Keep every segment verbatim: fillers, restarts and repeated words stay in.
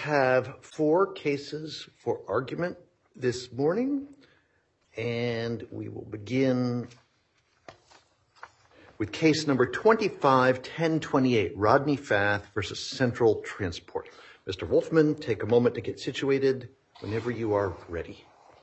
have four cases for argument this morning, and we will begin with case number twenty-five ten twenty-eight, Rodney Fath versus Central Transport. Mister Wolfman, take a moment to get situated whenever you are ready.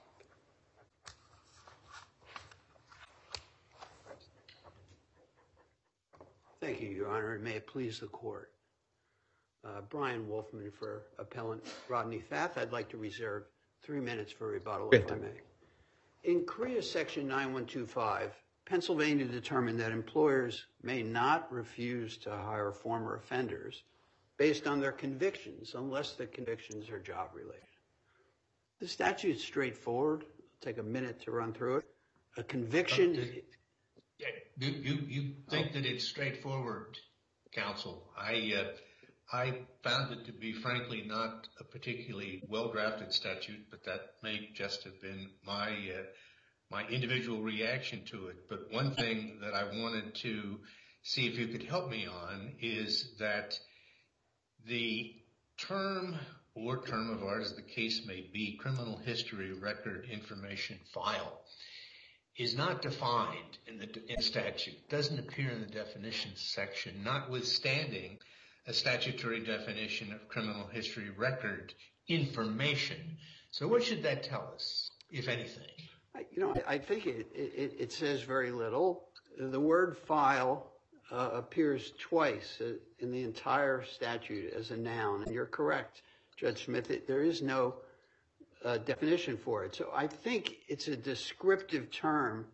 Thank you, Your Honor, and may it please the court. Uh, Brian Wolfman for appellant Rodney Fath. I'd like to reserve three minutes for rebuttal, if I may. In Korea Section nine one two five, Pennsylvania determined that employers may not refuse to hire former offenders based on their convictions unless the convictions are job-related. The statute is straightforward. I'll take a minute to run through it. A conviction... Uh, you, you, you think oh. that it's straightforward, counsel. I, uh, I found it to be, frankly, not a particularly well-drafted statute, but that may just have been my... Uh, my individual reaction to it. But one thing that I wanted to see if you could help me on is that the term or term of art, as the case may be, criminal history record information file, is not defined in the in statute, doesn't appear in the definitions section, notwithstanding a statutory definition of criminal history record information. So what should that tell us, if anything? You know, I think it, it, it says very little. The word file uh, appears twice in the entire statute as a noun. And you're correct, Judge Smith, it, there is no uh, definition for it. So I think it's a descriptive term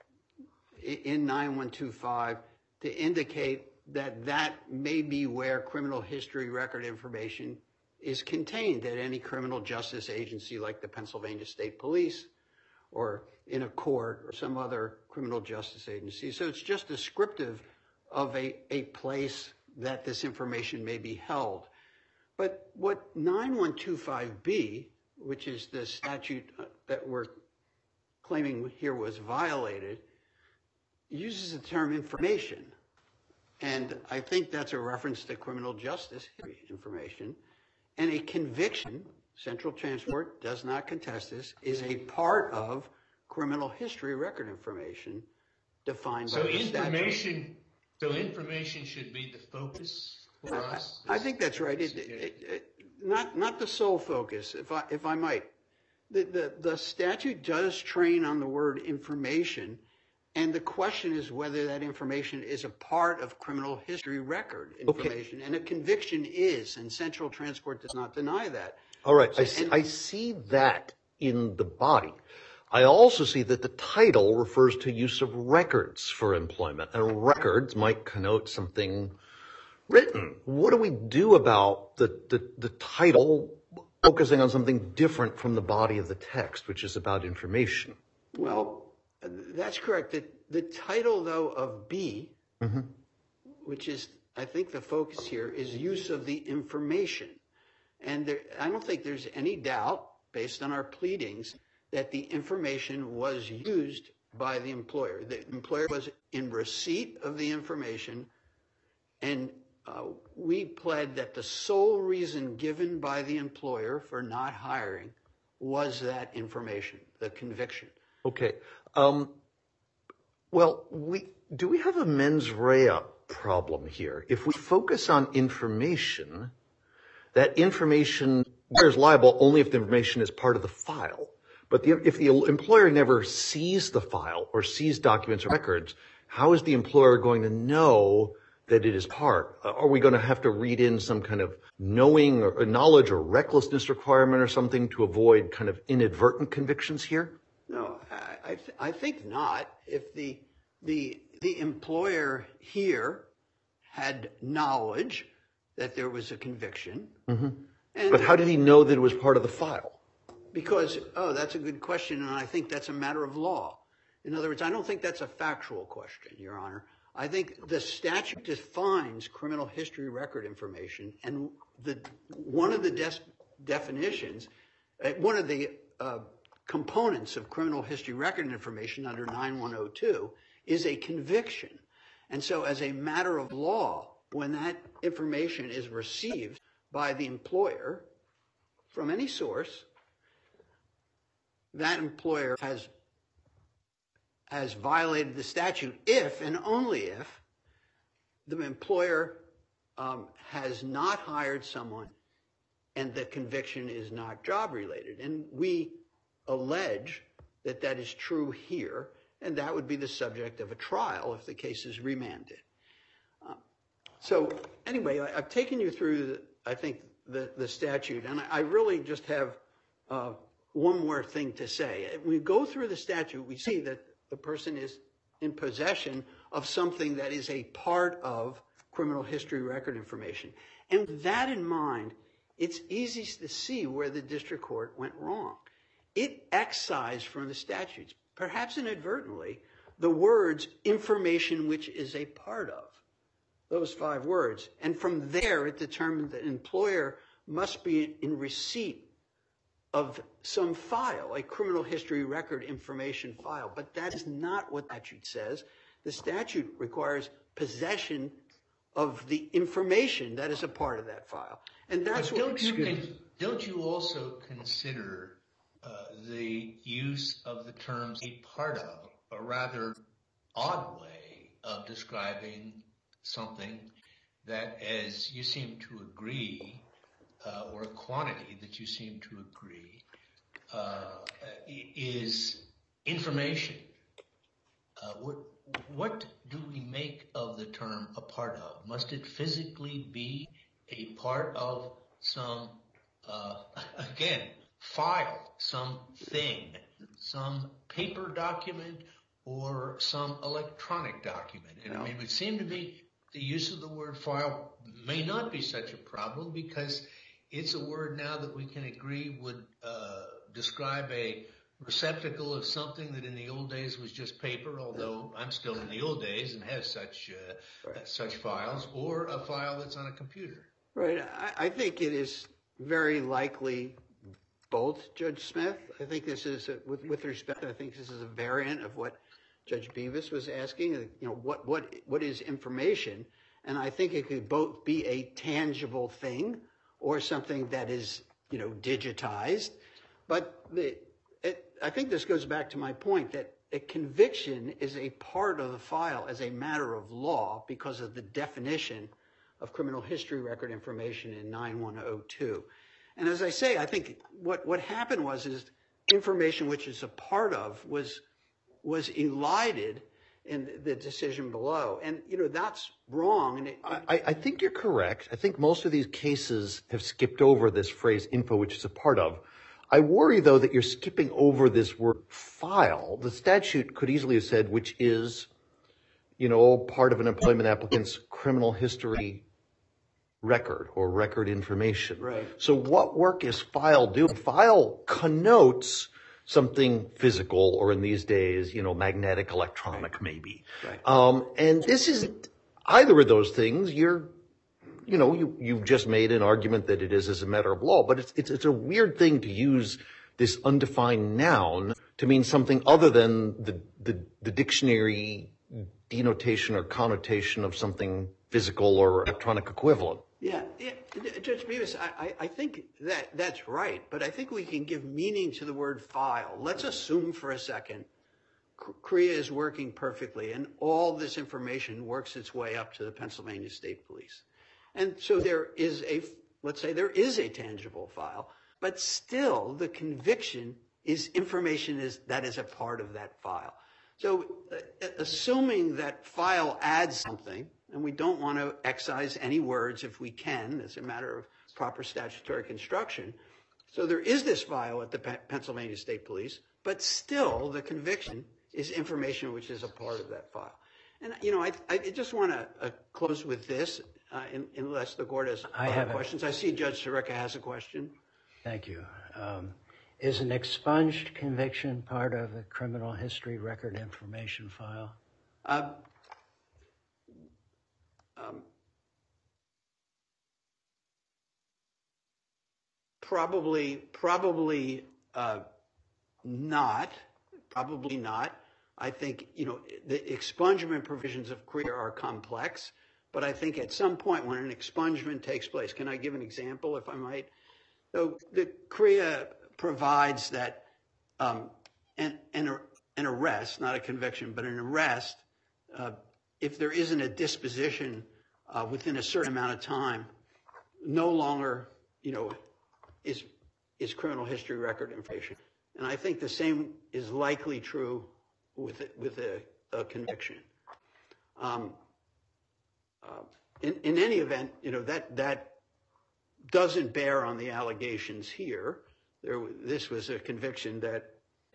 in nine one two five to indicate that that may be where criminal history record information is contained at any criminal justice agency like the Pennsylvania State Police, or in a court or some other criminal justice agency. So it's just descriptive of a, a place that this information may be held. But what nine one two five B, which is the statute that we're claiming here was violated, uses the term information. And I think that's a reference to criminal justice information. And a conviction, Central Transport does not contest this, is a part of criminal history record information defined so by the information, statute. So information should be the focus for I, us? I think that's right. It, it, it, not not the sole focus, if I, if I might. The, the, the statute does train on the word information, and the question is whether that information is a part of criminal history record information. Okay. And a conviction is, and Central Transport does not deny that. All right, I see, I see that in the body. I also see that the title refers to use of records for employment, and records might connote something written. What do we do about the, the, the title focusing on something different from the body of the text, which is about information? Well, that's correct. The, the title, though, of B, mm-hmm. which is, I think the focus here, is use of the information. And there, I don't think there's any doubt, based on our pleadings, that the information was used by the employer. The employer was in receipt of the information, and uh, we pled that the sole reason given by the employer for not hiring was that information, the conviction. Okay. Um, well, we do we have a mens rea problem here? If we focus on information, that information is liable only if the information is part of the file. But the, if the employer never sees the file or sees documents or records, how is the employer going to know that it is part? Are we going to have to read in some kind of knowing or knowledge or recklessness requirement or something to avoid kind of inadvertent convictions here? No, I, I, th- I think not. If the the the employer here had knowledge that there was a conviction. Mm-hmm. And but how did he know that it was part of the file? Because, oh, that's a good question, and I think that's a matter of law. In other words, I don't think that's a factual question, Your Honor. I think the statute defines criminal history record information, and the one of the des- definitions, uh, one of the uh, components of criminal history record information under nine one oh two is a conviction. And so as a matter of law, when that information is received by the employer, from any source, that employer has has violated the statute if and only if the employer um, has not hired someone and the conviction is not job related. And we allege that that is true here, and that would be the subject of a trial if the case is remanded. Uh, so anyway, I, I've taken you through, the, I think, the, the statute, and I, I really just have uh, one more thing to say. When we go through the statute, we see that the person is in possession of something that is a part of criminal history record information. And with that in mind, it's easy to see where the district court went wrong. It excised from the statutes, perhaps inadvertently, the words information which is a part of, those five words. And from there, it determined that an employer must be in receipt of some file, a criminal history record information file. But that is not what the statute says. The statute requires possession of the information that is a part of that file. And that's but what... Don't you, con- don't you also consider uh, the use of the terms a part of, a rather odd way of describing something that, as you seem to agree, Uh, or a quantity that you seem to agree, uh, is information. Uh, what, what do we make of the term a part of? Must it physically be a part of some, uh, again, file, some thing, some paper document, or some electronic document? And I mean, it would seem to me the use of the word file may not be such a problem, because it's a word now that we can agree would uh, describe a receptacle of something that in the old days was just paper, although I'm still in the old days and have such uh, right. such files, or a file that's on a computer. Right. I, I think it is very likely both, Judge Smith. I think this is, a, with, with respect, I think this is a variant of what Judge Bevis was asking. You know, what what what is information? And I think it could both be a tangible thing or something that is, you know, digitized. But the, it, I think this goes back to my point that a conviction is a part of the file as a matter of law because of the definition of criminal history record information in nine one oh two. And as I say, I think what, what happened was is information which is a part of was was elided in the decision below. And, you know, that's wrong. And it, I, I think you're correct. I think most of these cases have skipped over this phrase info, which is a part of. I worry, though, that you're skipping over this word file. The statute could easily have said, which is, you know, part of an employment applicant's criminal history record or record information. Right. So what work is file doing? File connotes something physical, or in these days, you know, magnetic, electronic, right. maybe. Right. Um, and this isn't either of those things. You're, you know, you, you've just made an argument that it is as a matter of law, but it's, it's, it's a weird thing to use this undefined noun to mean something other than the, the, the dictionary denotation or connotation of something physical or electronic equivalent. Yeah, yeah. Judge Bevis, I, I think that that's right, but I think we can give meaning to the word file. Let's assume for a second C R E A is working perfectly and all this information works its way up to the Pennsylvania State Police. And so there is a, let's say there is a tangible file, but still the conviction is information is, that is a part of that file. So uh, assuming that file adds something, and we don't want to excise any words if we can, as a matter of proper statutory construction. So there is this file at the P- Pennsylvania State Police, but still the conviction is information which is a part of that file. And, you know, I, I just want to uh, close with this, uh, in, unless the court has I other have questions. A, I see Judge Sirica has a question. Thank you. Um, is an expunged conviction part of a criminal history record information file? Uh, um, probably, probably uh, not. Probably not. I think, you know, the expungement provisions of C R E A are complex, but I think at some point when an expungement takes place, can I give an example, if I might? So the C R E A provides that um, an, an, an arrest, not a conviction, but an arrest, uh, if there isn't a disposition uh, within a certain amount of time, no longer, you know, is is criminal history record information. And I think the same is likely true with with a, a conviction. Um, uh, in in any event, you know, that that doesn't bear on the allegations here. There, this was a conviction that,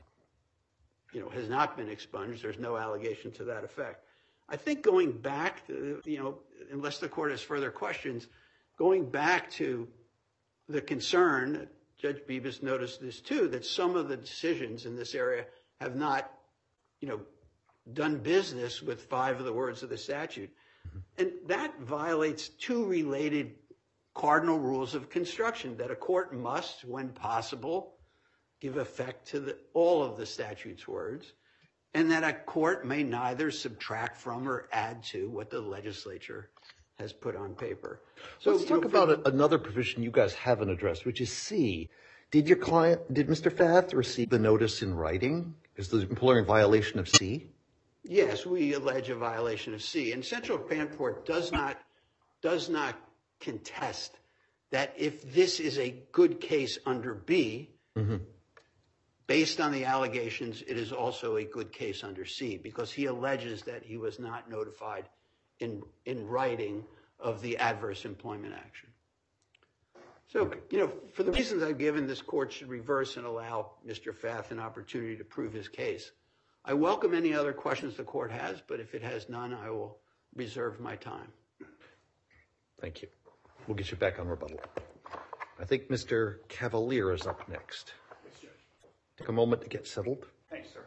you know, has not been expunged. There's no allegation to that effect. I think going back to, you know, unless the court has further questions, going back to the concern, Judge Bibas noticed this too, that some of the decisions in this area have not, you know, done business with five of the words of the statute. And that violates two related cardinal rules of construction, that a court must, when possible, give effect to the, all of the statute's words, and that a court may neither subtract from or add to what the legislature has put on paper. So let's talk about a, another provision you guys haven't addressed, which is C. Did your client, did Mister Fath receive the notice in writing? Is the employer in violation of C? Yes, we allege a violation of C. And Central Vanport does not does not contest that if this is a good case under B, mm-hmm. based on the allegations, it is also a good case under C, because he alleges that he was not notified in in writing of the adverse employment action. So, okay. you know, for the reasons I've given, this court should reverse and allow Mister Fath an opportunity to prove his case. I welcome any other questions the court has, but if it has none, I will reserve my time. Thank you. We'll get you back on rebuttal. I think Mister Cavalier is up next. Yes, Judge. Take a moment to get settled. Thanks, sir.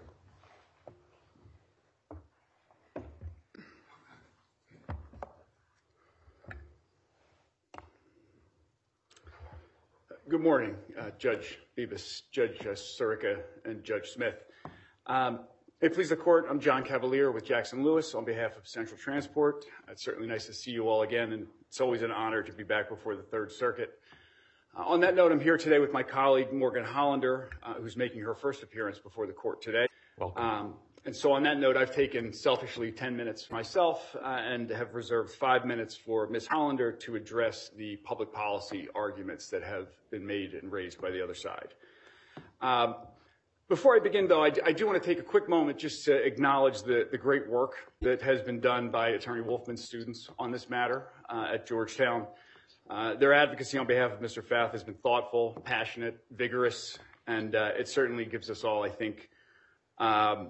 Good morning, uh, Judge Bibas, Judge uh, Sirica, and Judge Smith. Um, May it please the court, I'm John Cavalier with Jackson Lewis on behalf of Central Transport. It's certainly nice to see you all again, and it's always an honor to be back before the Third Circuit. Uh, on that note, I'm here today with my colleague, Morgan Hollander, uh, who's making her first appearance before the court today. Welcome. Um, and so on that note, I've taken selfishly ten minutes myself uh, and have reserved five minutes for Miz Hollander to address the public policy arguments that have been made and raised by the other side. Um, Before I begin, though, I, I do want to take a quick moment just to acknowledge the, the great work that has been done by Attorney Wolfman's students on this matter uh, at Georgetown. Uh, their advocacy on behalf of Mister Fath has been thoughtful, passionate, vigorous, and uh, it certainly gives us all, I think, um,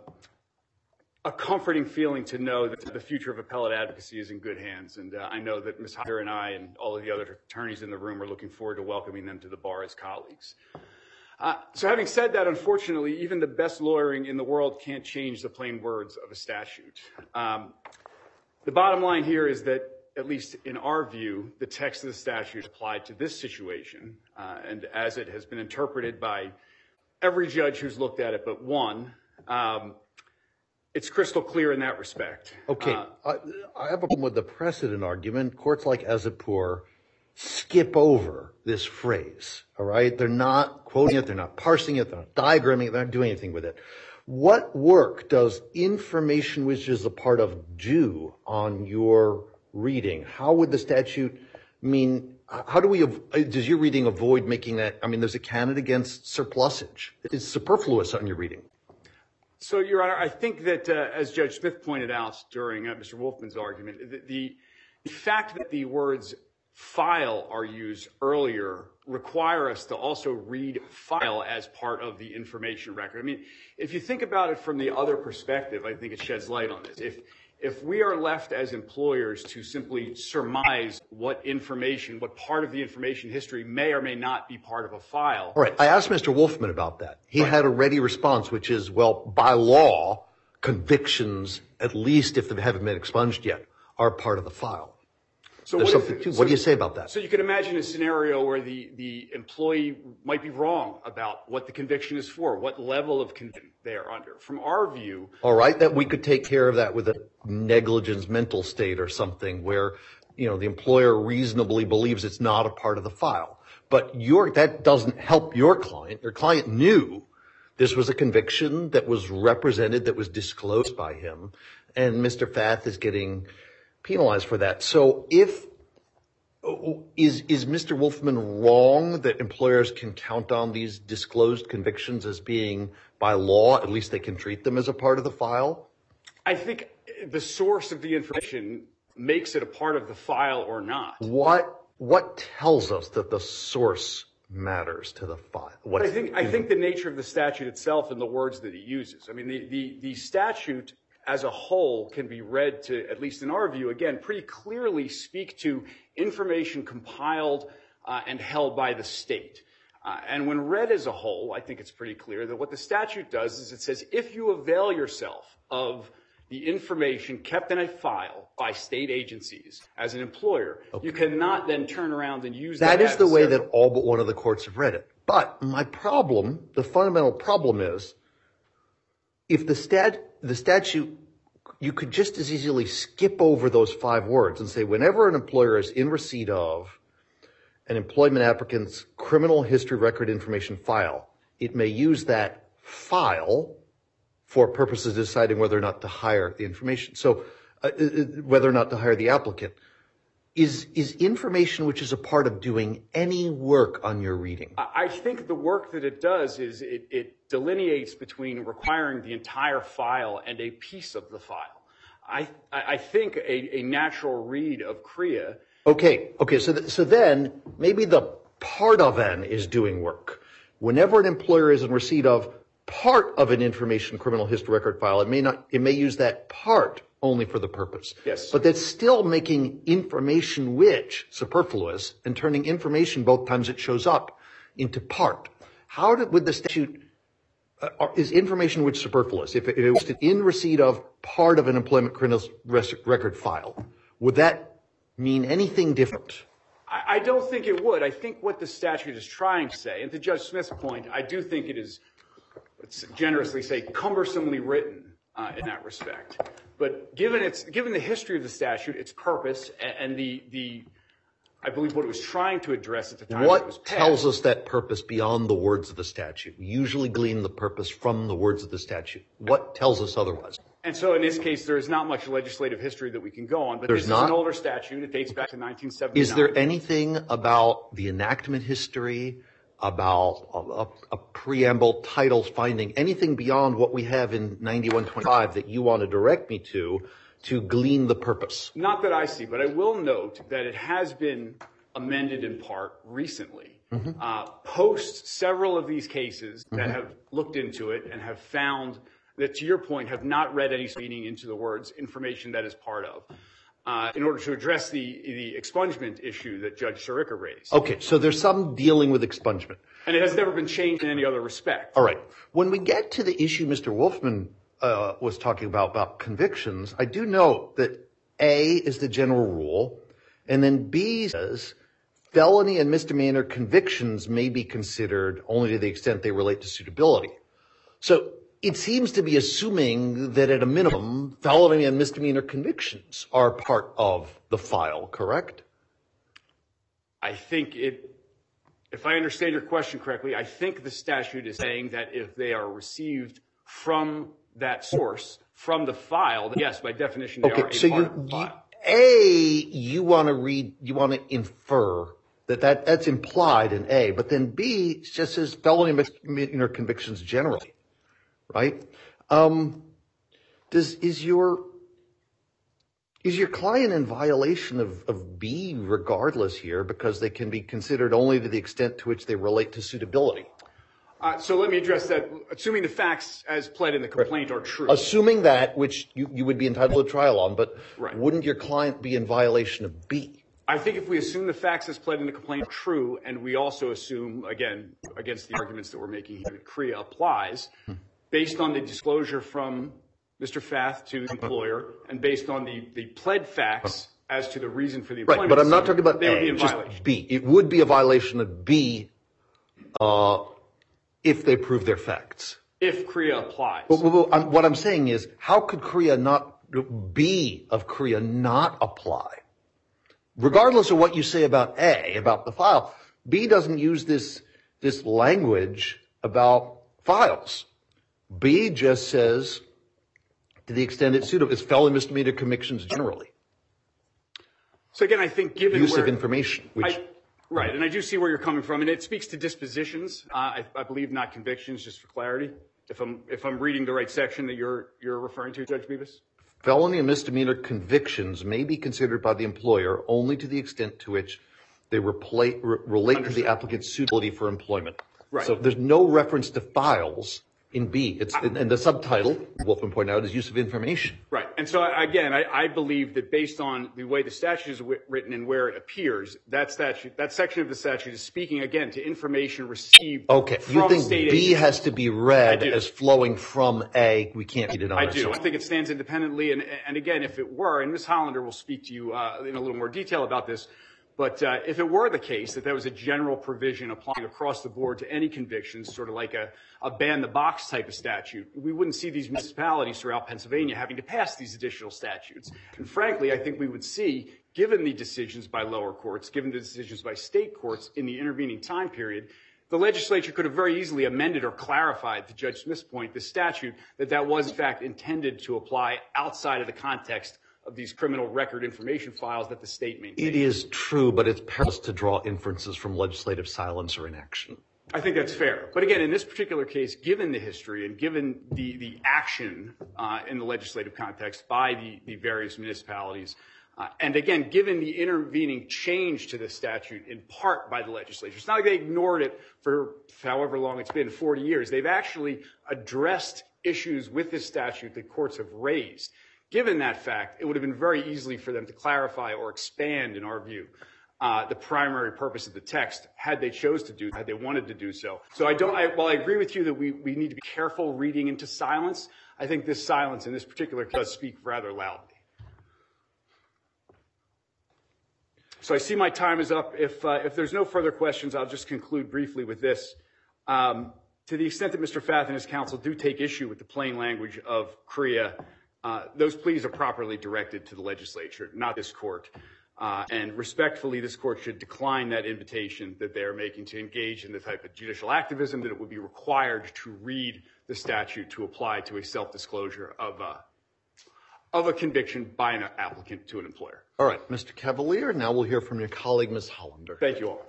a comforting feeling to know that the future of appellate advocacy is in good hands. And uh, I know that Miz Hunter and I and all of the other attorneys in the room are looking forward to welcoming them to the bar as colleagues. Uh, so having said that, unfortunately, even the best lawyering in the world can't change the plain words of a statute. Um, the bottom line here is that, at least in our view, the text of the statute applied to this situation, uh, and as it has been interpreted by every judge who's looked at it but one, um, it's crystal clear in that respect. Okay, uh, I, I have a problem with the precedent argument. Courts like Azipur skip over this phrase, all right? They're not quoting it, they're not parsing it, they're not diagramming it, they're not doing anything with it. What work does information which is a part of do on your reading? How would the statute mean, how do we, does your reading avoid making that, I mean, there's a canon against surplusage. It's superfluous on your reading. So, Your Honor, I think that, uh, as Judge Smith pointed out during uh, Mister Wolfman's argument, the, the, the fact that the words file are used earlier require us to also read file as part of the information record. I mean, if you think about it from the other perspective, I think it sheds light on this. If if we are left as employers to simply surmise what information, what part of the information history may or may not be part of a file. All right, I asked Mister Wolfman about that. He right. had a ready response, which is, well, by law, convictions, at least if they haven't been expunged yet, are part of the file. So what, if, so what do you say about that? So you could imagine a scenario where the, the employee might be wrong about what the conviction is for, what level of conviction they are under. From our view... All right, that we could take care of that with a negligence mental state or something where you know, the employer reasonably believes it's not a part of the file. But your, that doesn't help your client. Your client knew this was a conviction that was represented, that was disclosed by him, and Mister Fath is getting penalized for that. So if, is, is Mister Wolfman wrong that employers can count on these disclosed convictions as being, by law, at least they can treat them as a part of the file? I think the source of the information makes it a part of the file or not. What, what tells us that the source matters to the file? What I think, I think the nature of the statute itself and the words that it uses. I mean, the, the, the statute as a whole can be read to, at least in our view, again, pretty clearly speak to information compiled uh, and held by the state. Uh, and when read as a whole, I think it's pretty clear that what the statute does is it says if you avail yourself of the information kept in a file by state agencies as an employer, okay, you cannot then turn around and use that. That is the way that all but one of the courts have read it. But my problem, the fundamental problem is, if the stat, the statute, you could just as easily skip over those five words and say whenever an employer is in receipt of an employment applicant's criminal history record information file, it may use that file for purposes of deciding whether or not to hire the information. So uh, whether or not to hire the applicant. Is, is information which is a part of doing any work on your reading? I think the work that it does is it, it delineates between requiring the entire file and a piece of the file. I, I think a, a natural read of C R I A. Okay, okay, so, th- so then maybe the part of an is doing work. Whenever an employer is in receipt of part of an information criminal history record file, it may not, it may use that part only for the purpose. Yes. But that's still making information which superfluous and turning information both times it shows up into part. How did, would the statute, uh, is information which superfluous? If it, if it was in receipt of part of an employment criminal record file, would that mean anything different? I, I don't think it would. I think what the statute is trying to say, and to Judge Smith's point, I do think it is, let's generously say, cumbersomely written uh, in that respect. But given its, given the history of the statute, its purpose, and, and the, the, I believe what it was trying to address at the time what it was passed. What tells us that purpose beyond the words of the statute? We usually glean the purpose from the words of the statute. What tells us otherwise? And so in this case, there is not much legislative history that we can go on, but There's this not? is an older statute. It dates back to nineteen seventy-nine. Is there anything about the enactment history, about a, a, a preamble, titles, finding, anything beyond what we have in ninety-one twenty-five that you want to direct me to, to glean the purpose? Not that I see, but I will note that it has been amended in part recently, mm-hmm. uh, post several of these cases that mm-hmm. have looked into it and have found that, to your point, have not read any meaning into the words information that is part of. Uh, in order to address the, the expungement issue that Judge Sirica raised. Okay, so there's some dealing with expungement. And it has never been changed in any other respect. All right. When we get to the issue Mister Wolfman uh, was talking about, about convictions, I do note that A is the general rule, and then B says felony and misdemeanor convictions may be considered only to the extent they relate to suitability. So it seems to be assuming that at a minimum, felony and misdemeanor convictions are part of the file, correct? I think it, if I understand your question correctly, I think the statute is saying that if they are received from that source, from the file, then yes, by definition, they okay, are a so part you, of the file. You, A, you want to read, you want to infer that, that that's implied in A, but then B just says felony and misdemeanor convictions generally. Right? Um, does, is your, is your client in violation of, of B regardless here because they can be considered only to the extent to which they relate to suitability? Uh, so let me address that. Assuming the facts as pled in the complaint are true. Assuming that, which you, you would be entitled to trial on, but right. Wouldn't your client be in violation of B? I think if we assume the facts as pled in the complaint are true, and we also assume, again, against the arguments that we're making here, that C R I A applies, hmm. based on the disclosure from Mister Fath to the employer, and based on the, the pled facts as to the reason for the employment. Right, but I'm not talking about they A, would be in just violation. B. It would be a violation of B uh, if they prove their facts. If C R I A applies. Well, well, well, what I'm saying is, how could C R I A not, B of C R I A not apply? regardless of what you say about A, about the file, B doesn't use this, this language about files. B just says, to the extent it's suitable, it's felony misdemeanor convictions generally. So again, I think given use where, of information, which I, right, and I do see where you're coming from, and it speaks to dispositions. Uh, I, I believe not convictions, just for clarity. If I'm if I'm reading the right section that you're you're referring to, Judge Bevis. Felony and misdemeanor convictions may be considered by the employer only to the extent to which they repla- re- relate Understood. to the applicant's suitability for employment. Right. So there's no reference to files in B. It's and, and the subtitle, Wolfman pointed out, is use of information. Right. And so again, I, I believe that based on the way the statute is w- written and where it appears, that statute, that section of the statute is speaking again to information received okay. from you think state B agencies. has to be read as flowing from A? We can't read it on I its do. own. I think it stands independently. And, and again, if it were, and Miz Hollander will speak to you uh, in a little more detail about this, but uh, if it were the case that there was a general provision applying across the board to any convictions, sort of like a, a ban-the-box type of statute, we wouldn't see these municipalities throughout Pennsylvania having to pass these additional statutes. And frankly, I think we would see, given the decisions by lower courts, given the decisions by state courts in the intervening time period, the legislature could have very easily amended or clarified, to Judge Smith's point, the statute that that was, in fact, intended to apply outside of the context of these criminal record information files that the state maintains. It is true, but it's perilous to draw inferences from legislative silence or inaction. I think that's fair. But again, in this particular case, given the history and given the, the action uh, in the legislative context by the, the various municipalities, uh, and again, given the intervening change to the statute in part by the legislature, it's not like they ignored it for however long it's been, forty years. They've actually addressed issues with this statute that courts have raised. Given that fact, it would have been very easy for them to clarify or expand, in our view, uh, the primary purpose of the text had they chose to do, had they wanted to do so. So I don't, I, while I agree with you that we, we need to be careful reading into silence, I think this silence in this particular case does speak rather loudly. So I see my time is up. If, uh, if there's no further questions, I'll just conclude briefly with this. Um, to the extent that Mister Fath and his counsel do take issue with the plain language of C R E A, Uh, those pleas are properly directed to the legislature, not this court. Uh, and respectfully, this court should decline that invitation that they are making to engage in the type of judicial activism that it would be required to read the statute to apply to a self-disclosure of a, of a conviction by an applicant to an employer. All right, Mister Cavalier, now we'll hear from your colleague, Miz Hollander. Thank you all.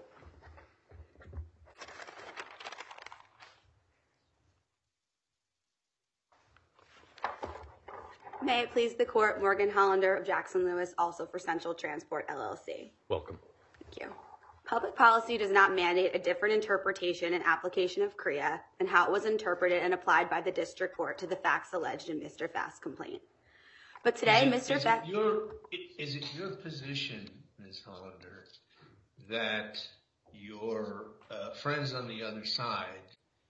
May it please the court, Morgan Hollander of Jackson Lewis, also for Central Transport, L L C. Welcome. Thank you. Public policy does not mandate a different interpretation and application of C R E A and how it was interpreted and applied by the district court to the facts alleged in Mister Fath's complaint. But today, is it, Mister Is Fath... It your, is it your position, Miz Hollander, that your uh, friends on the other side,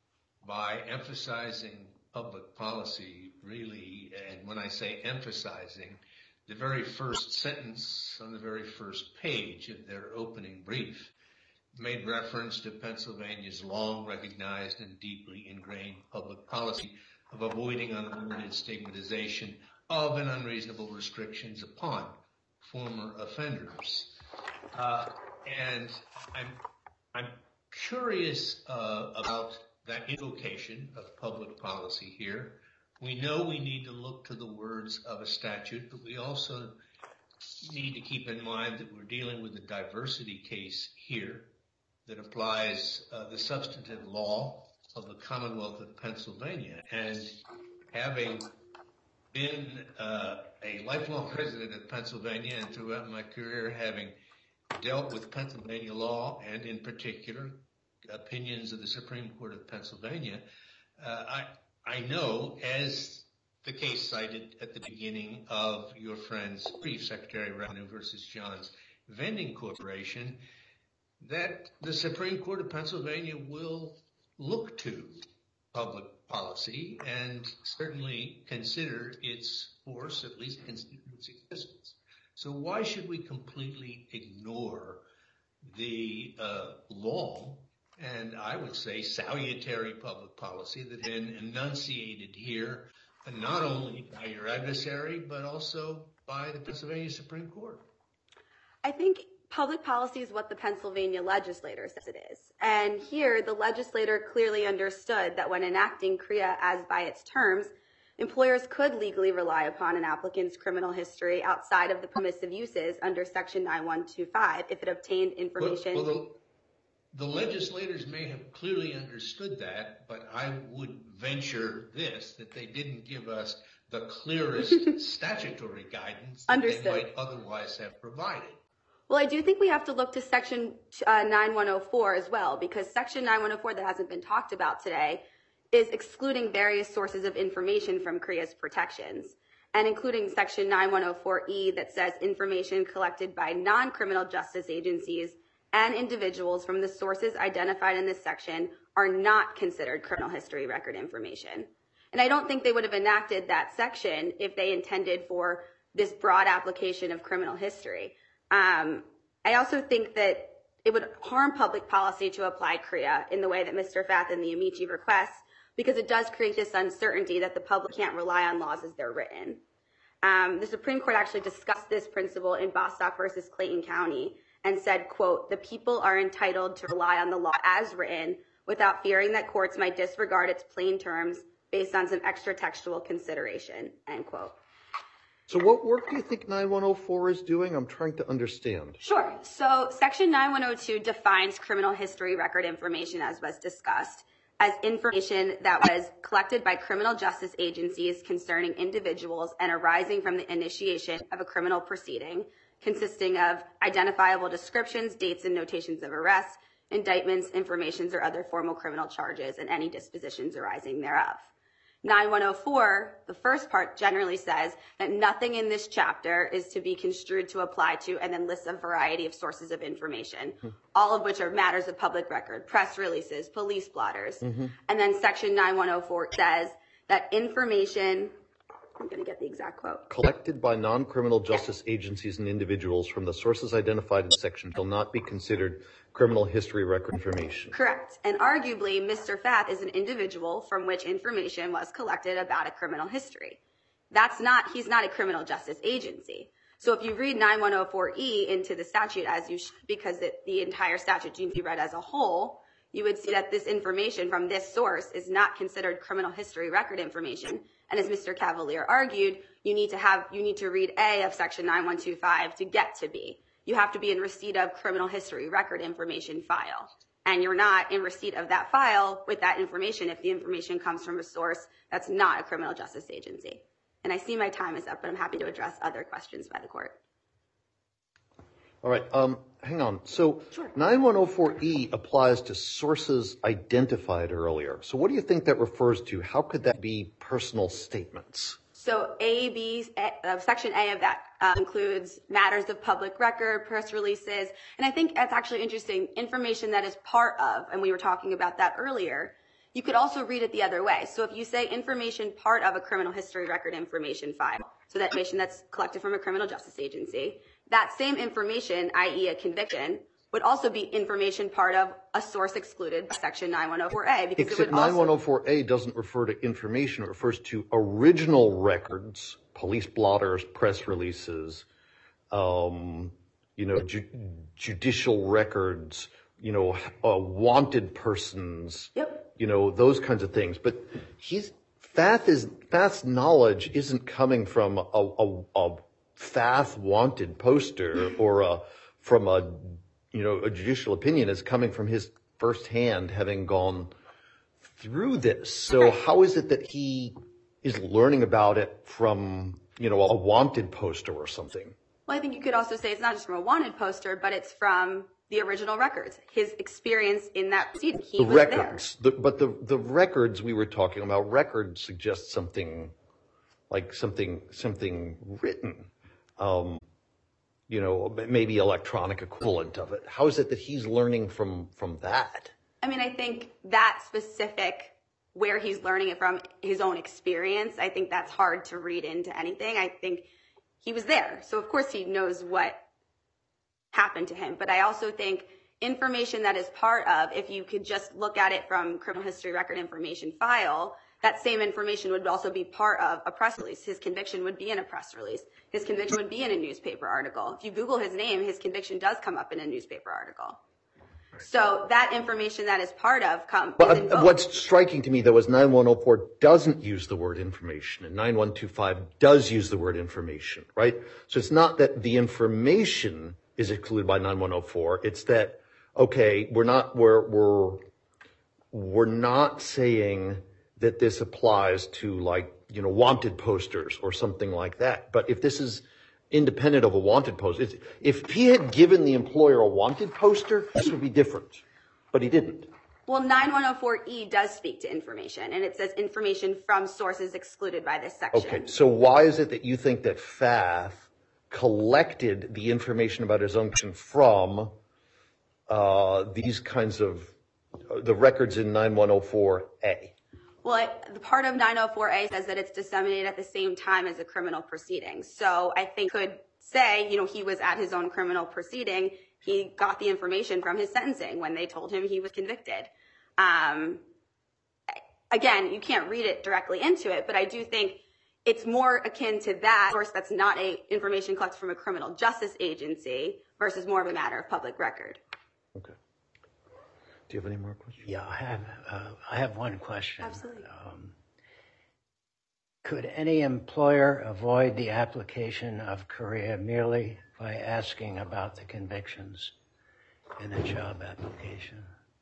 by emphasizing public policy, really, and when I say emphasizing, the very first sentence on the very first page of their opening brief made reference to Pennsylvania's long recognized and deeply ingrained public policy of avoiding unlimited stigmatization of and unreasonable restrictions upon former offenders. Uh, and I'm, I'm curious uh, about that invocation of public policy here. We know we need to look to the words of a statute, but we also need to keep in mind that we're dealing with a diversity case here that applies uh, the substantive law of the Commonwealth of Pennsylvania. And having been uh, a lifelong resident of Pennsylvania and throughout my career having dealt with Pennsylvania law and in particular opinions of the Supreme Court of Pennsylvania, uh, I, I know, as the case cited at the beginning of your friend's brief, Secretary of Revenue versus Johns Vending Corporation, that the Supreme Court of Pennsylvania will look to public policy and certainly consider its force, at least consider its existence. So why should we completely ignore the uh, long and I would say salutary public policy that has been enunciated here, not only by your adversary, but also by the Pennsylvania Supreme Court? I think public policy is what the Pennsylvania legislator says it is. And here, the legislator clearly understood that when enacting C R I A as by its terms, employers could legally rely upon an applicant's criminal history outside of the permissive uses under Section nine one two five if it obtained information. Well, well the, the legislators may have clearly understood that, but I would venture this, that they didn't give us the clearest statutory guidance that Understood. they might otherwise have provided. Well, I do think we have to look to Section uh, nine one oh four as well, because Section nine one oh four that hasn't been talked about today is excluding various sources of information from C R I A's protections, and including Section nine one oh four E that says information collected by non-criminal justice agencies and individuals from the sources identified in this section are not considered criminal history record information. And I don't think they would have enacted that section if they intended for this broad application of criminal history. Um, I also think that it would harm public policy to apply C R I A in the way that Mister Fath and the Amici requests, because it does create this uncertainty that the public can't rely on laws as they're written. Um, the Supreme Court actually discussed this principle in Bostock versus Clayton County and said, quote, "The people are entitled to rely on the law as written without fearing that courts might disregard its plain terms based on some extra textual consideration," end quote. So what work do you think nine one oh four is doing? I'm trying to understand. Sure. So Section nine one oh two defines criminal history record information, as was discussed, as information that was collected by criminal justice agencies concerning individuals and arising from the initiation of a criminal proceeding, consisting of identifiable descriptions, dates, and notations of arrest, indictments, informations, or other formal criminal charges, and any dispositions arising thereof. nine one oh four, the first part, generally says that nothing in this chapter is to be construed to apply to, and then lists a variety of sources of information, mm-hmm. all of which are matters of public record, press releases, police blotters. Mm-hmm. And then Section nine one oh four says that information, I'm going to get the exact quote. Collected by non-criminal justice yes. agencies and individuals from the sources identified in section shall not be considered criminal history record information. Correct. And arguably, Mister Fath is an individual from which information was collected about a criminal history. That's not, he's not a criminal justice agency. So if you read nine one oh four E into the statute as you should, because it, the entire statute needs to be read as a whole, you would see that this information from this source is not considered criminal history record information. And as Mister Cavalier argued, you need to have, you need to read A of Section nine one two five to get to B. You have to be in receipt of criminal history record information file. And you're not in receipt of that file with that information if the information comes from a source that's not a criminal justice agency. And I see my time is up, but I'm happy to address other questions by the court. All right, um, hang on. So sure. nine one oh four E applies to sources identified earlier. So what do you think that refers to? How could that be personal statements? So A, B, uh, Section A of that uh, includes matters of public record, press releases, and I think that's actually interesting, information that is part of, and we were talking about that earlier. You could also read it the other way. So if you say information part of a criminal history record information file, so that information that's collected from a criminal justice agency, that same information, that is a conviction, would also be information part of a source excluded by Section nine one oh four A. Because Except it would also, nine one oh four A doesn't refer to information. It refers to original records, police blotters, press releases, um, you know, ju- judicial records, you know, uh, wanted persons, yep. you know, those kinds of things. But he's, Fath is, Fath's knowledge isn't coming from a, a, a Fath wanted poster or a, from a, you know, a judicial opinion. Is coming from his firsthand having gone through this. So how is it that he is learning about it from, you know, a wanted poster or something? Well, I think you could also say it's not just from a wanted poster, but it's from the original records, his experience in that proceeding. He the was records, there. The, but the, the records we were talking about, records suggest something like something, something written. Um, you know, maybe electronic equivalent of it. How is it that he's learning from, from that? I mean, I think that specific, where he's learning it from, his own experience, I think that's hard to read into anything. I think he was there. So of course he knows what happened to him. But I also think information that is part of, if you could just look at it from criminal history record information file, that same information would also be part of a press release. His conviction would be in a press release. His conviction would be in a newspaper article. If you Google his name, his conviction does come up in a newspaper article. So that information that is part of come. But is invoked. What's striking to me, though, is nine one oh four doesn't use the word information, and nine one two five does use the word information, right? So it's not that the information is excluded by nine one oh four. It's that, okay, we're not we're we're we're not saying that this applies to, like, you know, wanted posters or something like that. But if this is independent of a wanted poster, it's, if he had given the employer a wanted poster, this would be different. But he didn't. Well, nine one oh four E does speak to information, and it says information from sources excluded by this section. Okay, so why is it that you think that F A Th collected the information about his unction from uh, these kinds of, uh, the records in nine one oh four A? Well, it, the part of nine oh four A says that it's disseminated at the same time as a criminal proceeding. So I think could say, you know, he was at his own criminal proceeding. He got the information from his sentencing when they told him he was convicted. Um, again, you can't read it directly into it, but I do think it's more akin to that source that's not a information collected from a criminal justice agency versus more of a matter of public record. Okay. Do you have any more questions? Yeah, I have. Uh, I have one question. Absolutely. Um, could any employer avoid the application of Korea merely by asking about the convictions in a job application?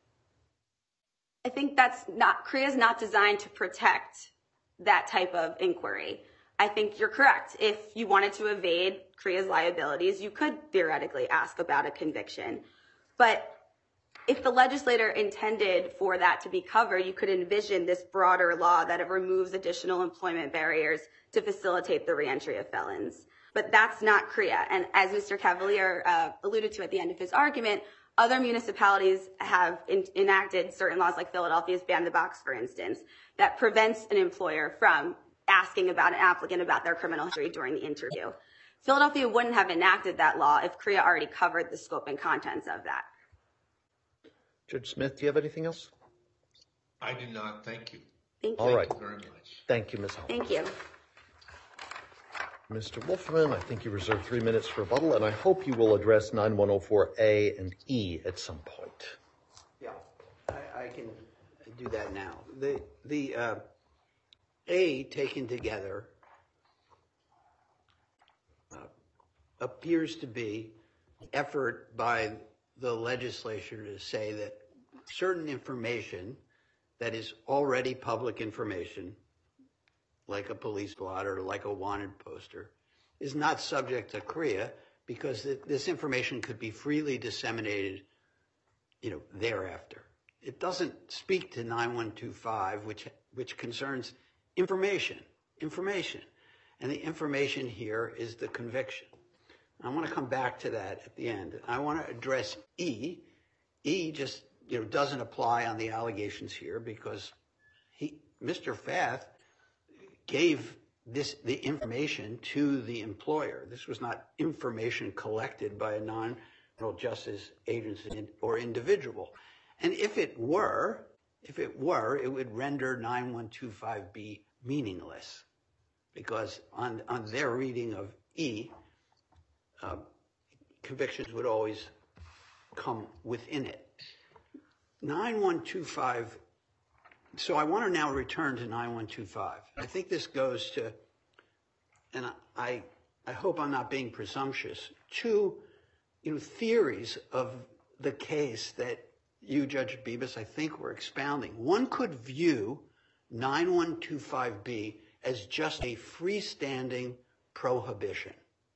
I think that's not, Korea is not designed to protect that type of inquiry. I think you're correct. If you wanted to evade Korea's liabilities, you could theoretically ask about a conviction. But if the legislator intended for that to be covered, you could envision this broader law that it removes additional employment barriers to facilitate the reentry of felons. But that's not Korea. And as Mister Cavalier uh, alluded to at the end of his argument, other municipalities have in, enacted certain laws, like Philadelphia's Ban the Box, for instance, that prevents an employer from asking about an applicant about their criminal history during the interview. Philadelphia wouldn't have enacted that law if Korea already covered the scope and contents of that. Judge Smith, do you have anything else? I do not. Thank you. Thank you. All right. Thank you very much. Thank you, Miz Hall. Thank you. Mister Wolferman, I think you reserved three minutes for rebuttal, and I hope you will address nine one oh four A and E at some point. Yeah, I, I can do that now. The, the uh, A taken together uh, appears to be effort by the legislature to say that certain information that is already public information, like a police blotter or like a wanted poster, is not subject to Korea because th- this information could be freely disseminated, you know, thereafter. It doesn't speak to nine one two five, which which concerns information, information. And the information here is the conviction. I want to come back to that at the end. I want to address E. E just, you know, doesn't apply on the allegations here because he, Mister F A Th gave this, the information to the employer. This was not information collected by a non-criminal justice agency or individual. And if it were, if it were, it would render nine one two five B meaningless because on, on their reading of E, uh, convictions would always come within it. nine one two five, so I want to now return to nine one two five. I think this goes to, and I, I hope I'm not being presumptuous, two, you know, theories of the case that you, Judge Bibas, I think were expounding. One could view nine one two five B as just a freestanding prohibition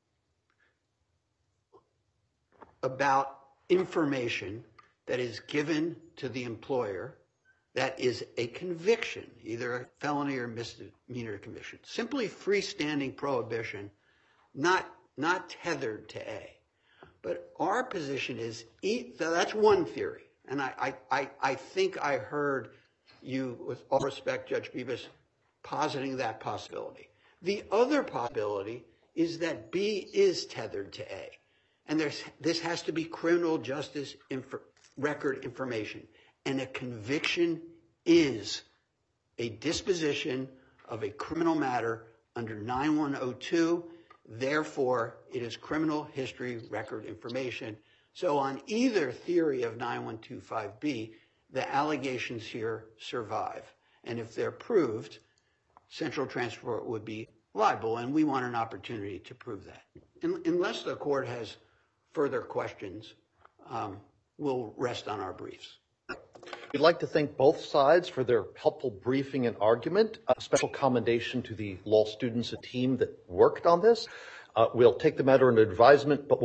about information that is given to the employer that is a conviction, either a felony or misdemeanor conviction. Simply freestanding prohibition, not, not tethered to A. But our position is, e, so that's one theory. And I, I, I think I heard you, with all respect, Judge Bibas, positing that possibility. The other possibility is that B is tethered to A. And there's, this has to be criminal justice inf- record information. And a conviction is a disposition of a criminal matter under nine one oh two. Therefore, it is criminal history record information. So on either theory of nine one two five B, the allegations here survive. And if they're proved, Central Transport would be liable, and we want an opportunity to prove that. In, unless the court has further questions, um, we'll rest on our briefs. We'd like to thank both sides for their helpful briefing and argument. A special commendation to the law students, a team that worked on this. Uh, we'll take the matter under advisement, but